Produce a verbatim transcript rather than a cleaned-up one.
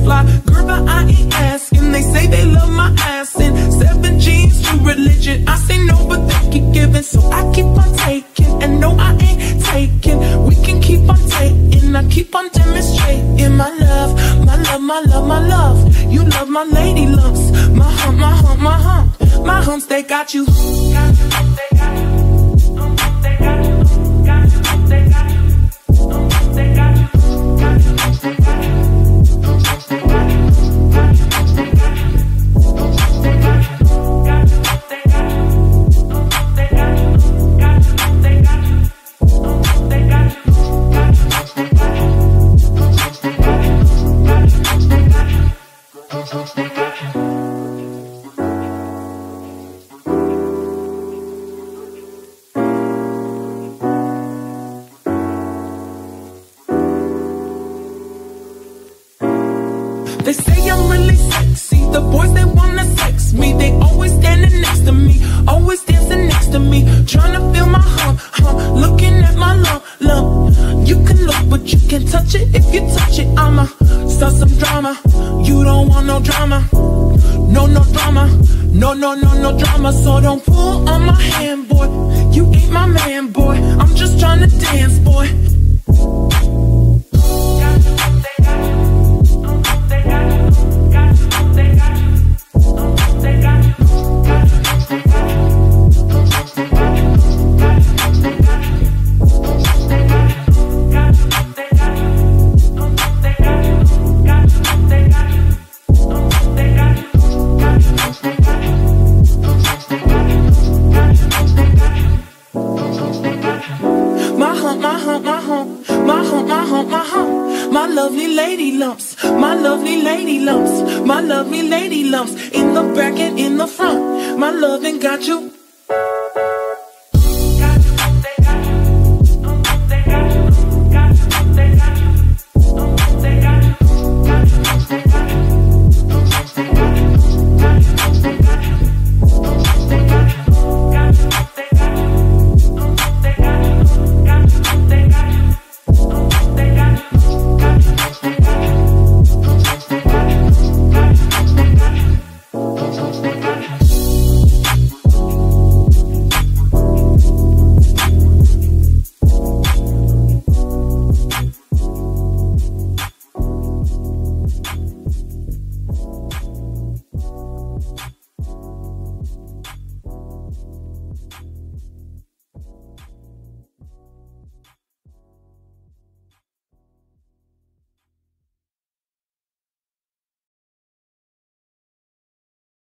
fly. Girl, but I ain't asking. They say they love my ass and seven jeans to religion. I say no, but they keep giving, so I keep on taking. And no, I ain't taking. We can keep on taking. I keep on demonstrating my love, my love, my love, my love. You love my lady lumps, my hump, my hump, my hump. My humps, they got you. Got you, they got you. They got you, got you, they got you. They got you, got you, they got you. They got you, got you, they got you. They got you, got you, they got you. They got you, got you, they got you. They got you, got you, they got you. They got you, got you, they got you. They got you. They say I'm really sexy. The boys, they wanna sex me. They always standing next to me, always dancing next to me, trying to feel my hump, hump, looking at my lump, lump. You can look, but you can't touch it. If you touch it, I'ma start some drama. You don't want no drama, no, no drama, no, no, no, no drama. So don't pull on my hand, boy. You ain't my man, boy. I'm just trying to dance, boy. My lovely lady lumps, my lovely lady lumps, my lovely lady lumps, in the back and in the front. My loving got you.